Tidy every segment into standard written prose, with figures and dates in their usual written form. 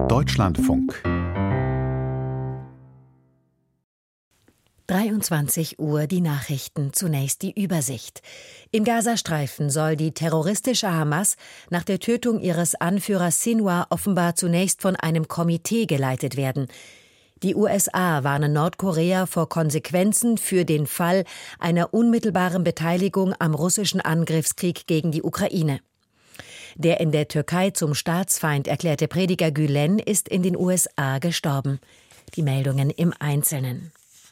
Deutschlandfunk 23 Uhr die Nachrichten, zunächst die Übersicht. Im Gazastreifen soll die terroristische Hamas nach der Tötung ihres Anführers Sinwar offenbar zunächst von einem Komitee geleitet werden. Die USA warnen Nordkorea vor Konsequenzen für den Fall einer unmittelbaren Beteiligung am russischen Angriffskrieg gegen die Ukraine. Der in der Türkei zum Staatsfeind erklärte Prediger Gülen ist in den USA gestorben. Die Meldungen im Einzelnen.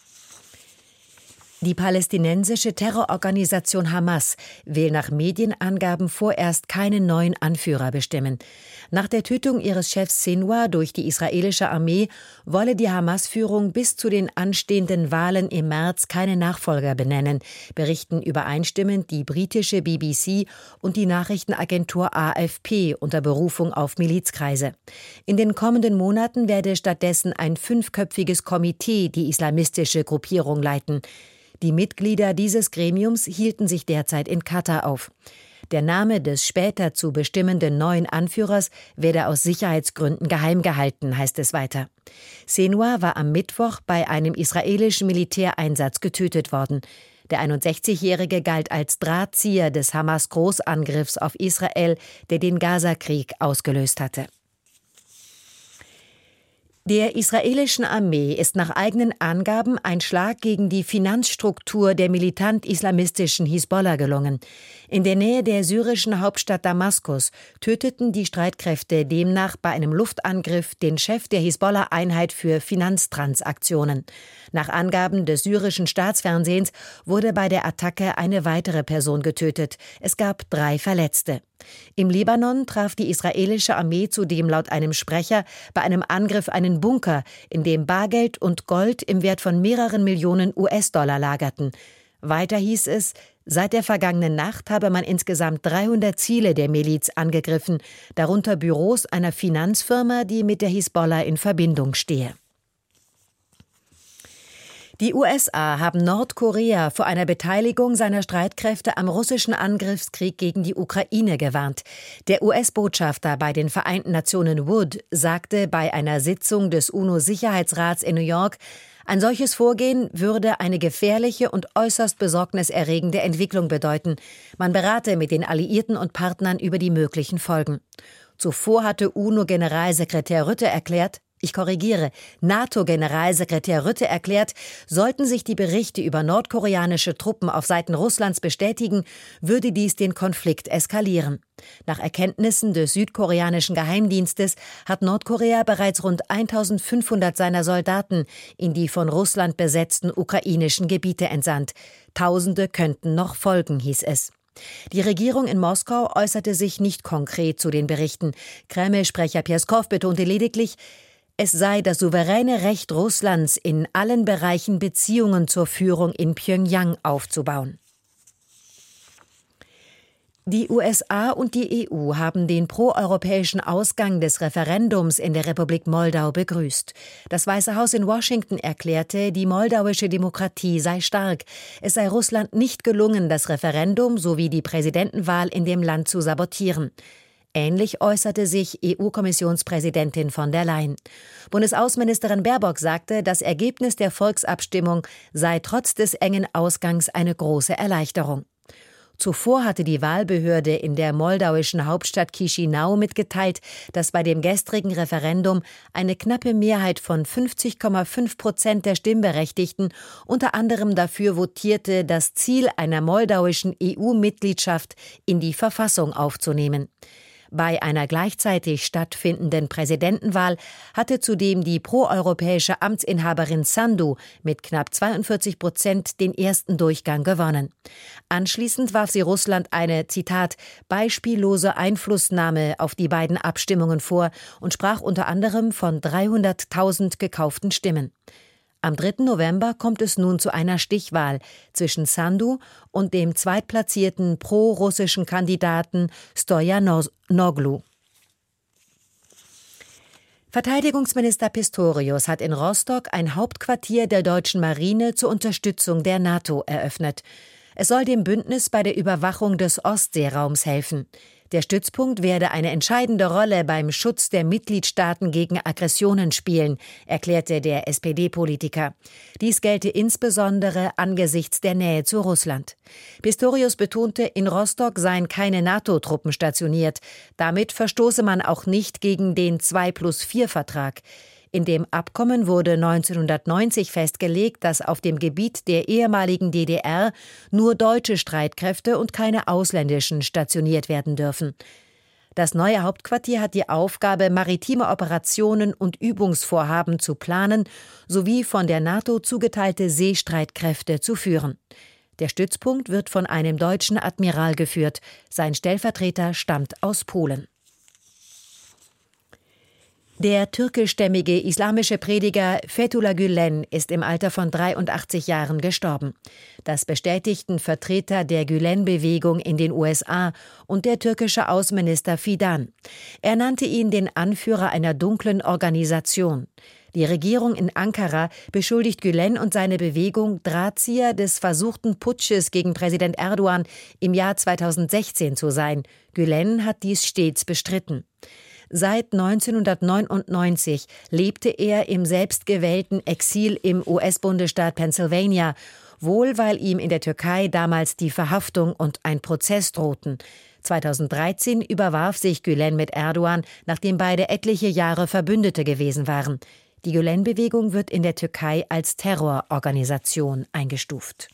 Die palästinensische Terrororganisation Hamas will nach Medienangaben vorerst keinen neuen Anführer bestimmen. Nach der Tötung ihres Chefs Sinwar durch die israelische Armee wolle die Hamas-Führung bis zu den anstehenden Wahlen im März keine Nachfolger benennen, berichten übereinstimmend die britische BBC und die Nachrichtenagentur AFP unter Berufung auf Milizkreise. In den kommenden Monaten werde stattdessen ein 5-köpfiges Komitee die islamistische Gruppierung leiten. Die Mitglieder dieses Gremiums hielten sich derzeit in Katar auf. Der Name des später zu bestimmenden neuen Anführers werde aus Sicherheitsgründen geheim gehalten, heißt es weiter. Sinwar war am Mittwoch bei einem israelischen Militäreinsatz getötet worden. Der 61-Jährige galt als Drahtzieher des Hamas-Großangriffs auf Israel, der den Gazakrieg ausgelöst hatte. Der israelischen Armee ist nach eigenen Angaben ein Schlag gegen die Finanzstruktur der militant-islamistischen Hisbollah gelungen. In der Nähe der syrischen Hauptstadt Damaskus töteten die Streitkräfte demnach bei einem Luftangriff den Chef der Hisbollah-Einheit für Finanztransaktionen. Nach Angaben des syrischen Staatsfernsehens wurde bei der Attacke eine weitere Person getötet. Es gab 3 Verletzte. Im Libanon traf die israelische Armee zudem laut einem Sprecher bei einem Angriff einen Bunker, in dem Bargeld und Gold im Wert von mehreren Millionen US-Dollar lagerten. Weiter hieß es, seit der vergangenen Nacht habe man insgesamt 300 Ziele der Miliz angegriffen, darunter Büros einer Finanzfirma, die mit der Hisbollah in Verbindung stehe. Die USA haben Nordkorea vor einer Beteiligung seiner Streitkräfte am russischen Angriffskrieg gegen die Ukraine gewarnt. Der US-Botschafter bei den Vereinten Nationen Wood sagte bei einer Sitzung des UNO-Sicherheitsrats in New York, ein solches Vorgehen würde eine gefährliche und äußerst besorgniserregende Entwicklung bedeuten. Man berate mit den Alliierten und Partnern über die möglichen Folgen. Zuvor hatte UNO-Generalsekretär Rutte erklärt, ich korrigiere, NATO-Generalsekretär Rutte erklärt, sollten sich die Berichte über nordkoreanische Truppen auf Seiten Russlands bestätigen, würde dies den Konflikt eskalieren. Nach Erkenntnissen des südkoreanischen Geheimdienstes hat Nordkorea bereits rund 1500 seiner Soldaten in die von Russland besetzten ukrainischen Gebiete entsandt. Tausende könnten noch folgen, hieß es. Die Regierung in Moskau äußerte sich nicht konkret zu den Berichten. Kreml-Sprecher Pjeskow betonte lediglich, es sei das souveräne Recht Russlands, in allen Bereichen Beziehungen zur Führung in Pjöngjang aufzubauen. Die USA und die EU haben den proeuropäischen Ausgang des Referendums in der Republik Moldau begrüßt. Das Weiße Haus in Washington erklärte, die moldauische Demokratie sei stark. Es sei Russland nicht gelungen, das Referendum sowie die Präsidentenwahl in dem Land zu sabotieren. Ähnlich äußerte sich EU-Kommissionspräsidentin von der Leyen. Bundesaußenministerin Baerbock sagte, das Ergebnis der Volksabstimmung sei trotz des engen Ausgangs eine große Erleichterung. Zuvor hatte die Wahlbehörde in der moldauischen Hauptstadt Chișinău mitgeteilt, dass bei dem gestrigen Referendum eine knappe Mehrheit von 50,5% der Stimmberechtigten unter anderem dafür votierte, das Ziel einer moldauischen EU-Mitgliedschaft in die Verfassung aufzunehmen. Bei einer gleichzeitig stattfindenden Präsidentenwahl hatte zudem die proeuropäische Amtsinhaberin Sandu mit knapp 42% den ersten Durchgang gewonnen. Anschließend warf sie Russland eine, Zitat, beispiellose Einflussnahme auf die beiden Abstimmungen vor und sprach unter anderem von 300.000 gekauften Stimmen. Am 3. November kommt es nun zu einer Stichwahl zwischen Sandu und dem zweitplatzierten pro-russischen Kandidaten Stoyanoglu. Verteidigungsminister Pistorius hat in Rostock ein Hauptquartier der deutschen Marine zur Unterstützung der NATO eröffnet. Es soll dem Bündnis bei der Überwachung des Ostseeraums helfen. Der Stützpunkt werde eine entscheidende Rolle beim Schutz der Mitgliedstaaten gegen Aggressionen spielen, erklärte der SPD-Politiker. Dies gelte insbesondere angesichts der Nähe zu Russland. Pistorius betonte, in Rostock seien keine NATO-Truppen stationiert. Damit verstoße man auch nicht gegen den 2+4-Vertrag. In dem Abkommen wurde 1990 festgelegt, dass auf dem Gebiet der ehemaligen DDR nur deutsche Streitkräfte und keine ausländischen stationiert werden dürfen. Das neue Hauptquartier hat die Aufgabe, maritime Operationen und Übungsvorhaben zu planen sowie von der NATO zugeteilte Seestreitkräfte zu führen. Der Stützpunkt wird von einem deutschen Admiral geführt. Sein Stellvertreter stammt aus Polen. Der türkischstämmige islamische Prediger Fethullah Gülen ist im Alter von 83 Jahren gestorben. Das bestätigten Vertreter der Gülen-Bewegung in den USA und der türkische Außenminister Fidan. Er nannte ihn den Anführer einer dunklen Organisation. Die Regierung in Ankara beschuldigt Gülen und seine Bewegung, Drahtzieher des versuchten Putsches gegen Präsident Erdogan im Jahr 2016 zu sein. Gülen hat dies stets bestritten. Seit 1999 lebte er im selbstgewählten Exil im US-Bundesstaat Pennsylvania, wohl weil ihm in der Türkei damals die Verhaftung und ein Prozess drohten. 2013 überwarf sich Gülen mit Erdogan, nachdem beide etliche Jahre Verbündete gewesen waren. Die Gülen-Bewegung wird in der Türkei als Terrororganisation eingestuft.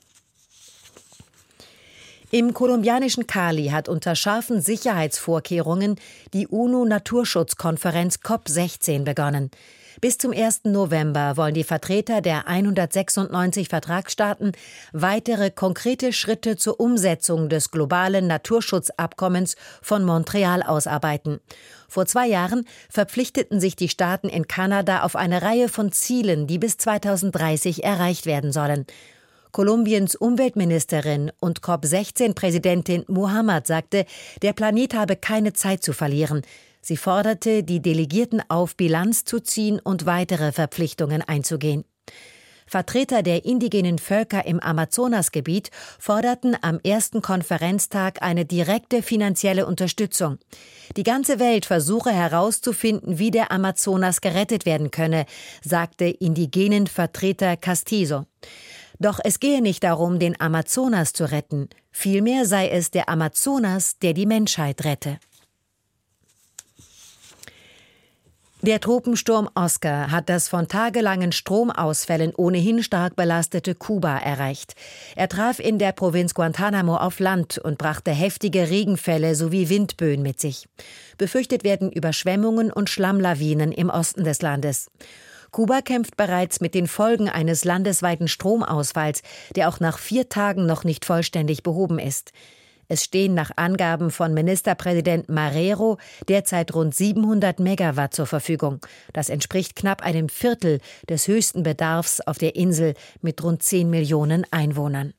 Im kolumbianischen Cali hat unter scharfen Sicherheitsvorkehrungen die UNO-Naturschutzkonferenz COP16 begonnen. Bis zum 1. November wollen die Vertreter der 196 Vertragsstaaten weitere konkrete Schritte zur Umsetzung des globalen Naturschutzabkommens von Montreal ausarbeiten. Vor 2 Jahren verpflichteten sich die Staaten in Kanada auf eine Reihe von Zielen, die bis 2030 erreicht werden sollen. Kolumbiens Umweltministerin und COP16-Präsidentin Muhammad sagte, der Planet habe keine Zeit zu verlieren. Sie forderte die Delegierten auf, Bilanz zu ziehen und weitere Verpflichtungen einzugehen. Vertreter der indigenen Völker im Amazonasgebiet forderten am ersten Konferenztag eine direkte finanzielle Unterstützung. Die ganze Welt versuche herauszufinden, wie der Amazonas gerettet werden könne, sagte indigenen Vertreter Castizo. Doch es gehe nicht darum, den Amazonas zu retten. Vielmehr sei es der Amazonas, der die Menschheit rette. Der Tropensturm Oscar hat das von tagelangen Stromausfällen ohnehin stark belastete Kuba erreicht. Er traf in der Provinz Guantánamo auf Land und brachte heftige Regenfälle sowie Windböen mit sich. Befürchtet werden Überschwemmungen und Schlammlawinen im Osten des Landes. Kuba kämpft bereits mit den Folgen eines landesweiten Stromausfalls, der auch nach 4 Tagen noch nicht vollständig behoben ist. Es stehen nach Angaben von Ministerpräsident Marrero derzeit rund 700 Megawatt zur Verfügung. Das entspricht knapp einem Viertel des höchsten Bedarfs auf der Insel mit rund 10 Millionen Einwohnern.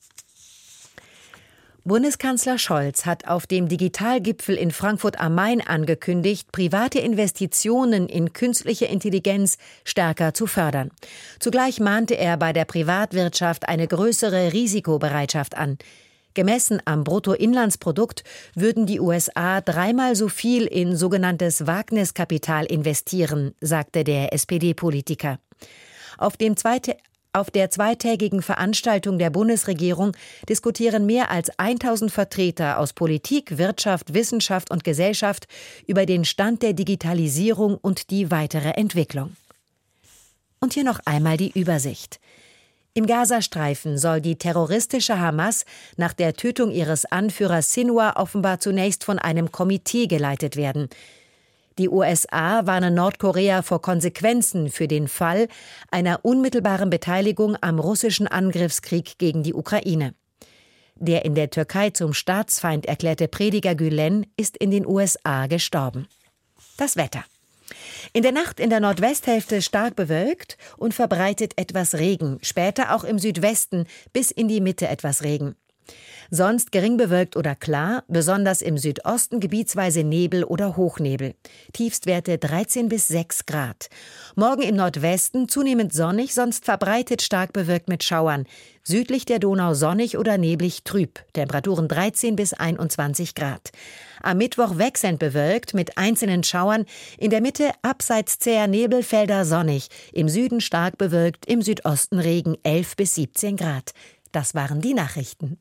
Bundeskanzler Scholz hat auf dem Digitalgipfel in Frankfurt am Main angekündigt, private Investitionen in künstliche Intelligenz stärker zu fördern. Zugleich mahnte er bei der Privatwirtschaft eine größere Risikobereitschaft an. Gemessen am Bruttoinlandsprodukt würden die USA 3-mal so viel in sogenanntes Wagniskapital investieren, sagte der SPD-Politiker. Auf der zweitägigen Veranstaltung der Bundesregierung diskutieren mehr als 1000 Vertreter aus Politik, Wirtschaft, Wissenschaft und Gesellschaft über den Stand der Digitalisierung und die weitere Entwicklung. Und hier noch einmal die Übersicht. Im Gazastreifen soll die terroristische Hamas nach der Tötung ihres Anführers Sinwar offenbar zunächst von einem Komitee geleitet werden. Die USA warnen Nordkorea vor Konsequenzen für den Fall einer unmittelbaren Beteiligung am russischen Angriffskrieg gegen die Ukraine. Der in der Türkei zum Staatsfeind erklärte Prediger Gülen ist in den USA gestorben. Das Wetter. In der Nacht in der Nordwesthälfte stark bewölkt und verbreitet etwas Regen, später auch im Südwesten bis in die Mitte etwas Regen. Sonst gering bewölkt oder klar, besonders im Südosten gebietsweise Nebel oder Hochnebel. Tiefstwerte 13 bis 6 Grad. Morgen im Nordwesten zunehmend sonnig, sonst verbreitet stark bewölkt mit Schauern. Südlich der Donau sonnig oder neblig trüb. Temperaturen 13 bis 21 Grad. Am Mittwoch wechselnd bewölkt mit einzelnen Schauern. In der Mitte abseits zäher Nebelfelder sonnig. Im Süden stark bewölkt, im Südosten Regen 11 bis 17 Grad. Das waren die Nachrichten.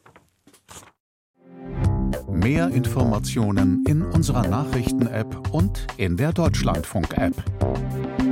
Mehr Informationen in unserer Nachrichten-App und in der Deutschlandfunk-App.